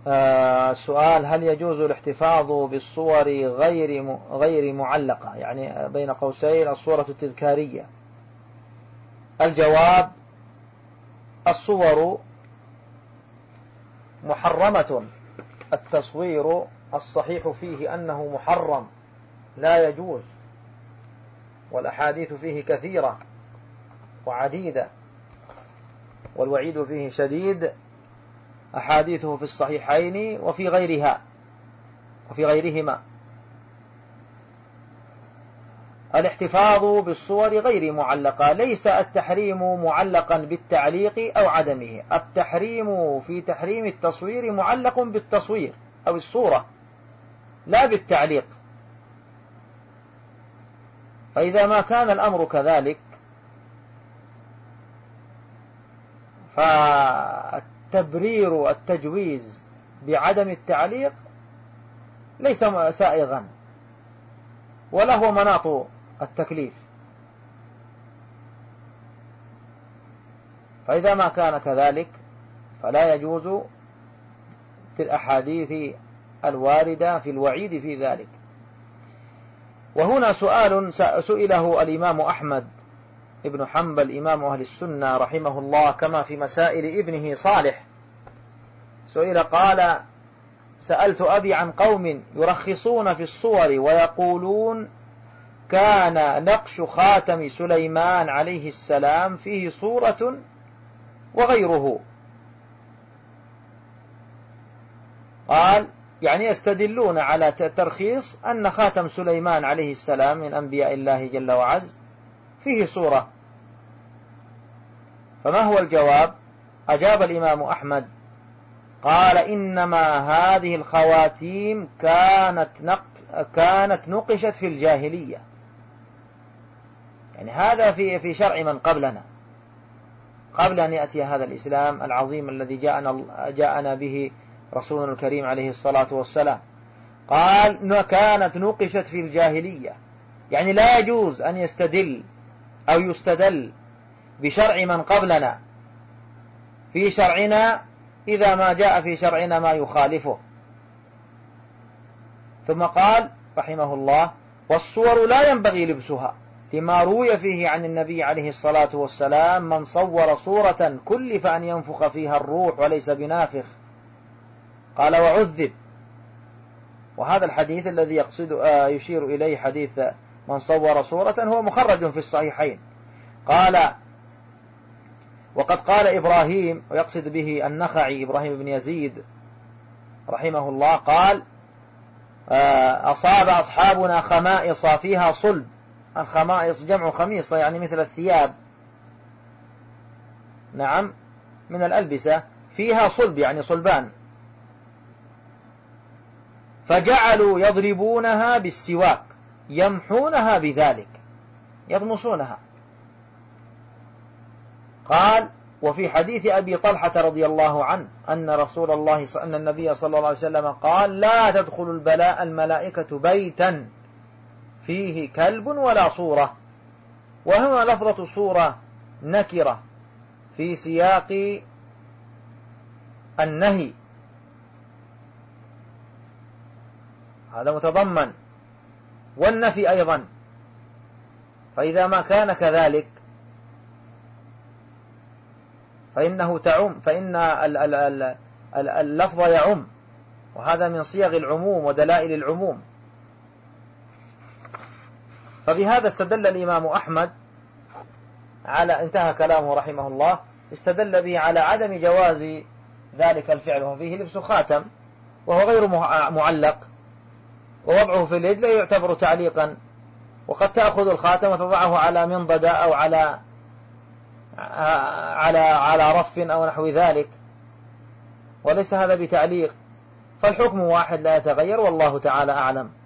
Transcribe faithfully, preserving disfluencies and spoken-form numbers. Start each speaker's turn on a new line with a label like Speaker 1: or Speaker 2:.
Speaker 1: آه سؤال: هل يجوز الاحتفاظ بالصور غير غير معلقة، يعني بين قوسين الصورة التذكارية؟ الجواب: الصور محرمة، التصوير الصحيح فيه أنه محرم لا يجوز، والأحاديث فيه كثيرة وعديدة، والوعيد فيه شديد، أحاديثه في الصحيحين وفي غيرها وفي غيرهما. الاحتفاظ بالصور غير معلقة، ليس التحريم معلقا بالتعليق أو عدمه، التحريم في تحريم التصوير معلق بالتصوير أو الصورة لا بالتعليق. فإذا ما كان الأمر كذلك فالتبرير التجويز بعدم التعليق ليس سائغا ولا هو مناط التكليف. فإذا ما كان كذلك فلا يجوز في الأحاديث الواردة في الوعيد في ذلك. وهنا سؤال سئله الإمام أحمد ابن حنبل إمام أهل السنة رحمه الله، كما في مسائل ابنه صالح، سئل قال: سألت أبي عن قوم يرخصون في الصور ويقولون كان نقش خاتم سليمان عليه السلام فيه صورة وغيره. قال: يعني يستدلون على ترخيص أن خاتم سليمان عليه السلام من أنبياء الله جل وعز فيه صورة. فما هو الجواب؟ أجاب الإمام أحمد قال: إنما هذه الخواتيم كانت نق كانت نقشت في الجاهلية، يعني هذا في في شرع من قبلنا، قبل أن يأتي هذا الإسلام العظيم الذي جاءنا جاءنا به رسولنا الكريم عليه الصلاة والسلام. قال: كانت نقشت في الجاهلية، يعني لا يجوز أن يستدل أو يستدل بشرع من قبلنا في شرعنا إذا ما جاء في شرعنا ما يخالفه. ثم قال رحمه الله: والصور لا ينبغي لبسها، لما روي فيه عن النبي عليه الصلاة والسلام: من صور صورة كلف أن ينفخ فيها الروح وليس بنافخ. قال: وعذب. وهذا الحديث الذي يقصد يشير إليه حديث من صور صورة هو مخرج في الصحيحين. قال: وقد قال إبراهيم، ويقصد به النخعي إبراهيم بن يزيد رحمه الله، قال: أصاب أصحابنا خمائص فيها صلب. الخمائص جمع خميصة، يعني مثل الثياب، نعم، من الألبسة، فيها صلب يعني صلبان، فجعلوا يضربونها بالسواك يمحونها بذلك، يطمسونها. قال: وفي حديث أبي طلحة رضي الله عنه أن رسول الله أن النبي صلى الله عليه وسلم قال: لا تدخل البلاء الملائكة بيتا فيه كلب ولا صورة. وهنا لفظة صورة نكرة في سياق النهي، هذا متضمن، والنفي أيضا. فإذا ما كان كذلك فإنه تعم، فإن اللفظ يعم، وهذا من صيغ العموم ودلائل العموم. فبهذا استدل الإمام أحمد على، انتهى كلامه رحمه الله، استدل به على عدم جواز ذلك الفعل، وفيه لبس خاتم وهو غير معلق، ووضعه في اليد لا يعتبر تعليقا، وقد تأخذ الخاتم وتضعه على منضدة أو على على على رف أو نحو ذلك، وليس هذا بتعليق، فالحكم واحد لا يتغير، والله تعالى أعلم.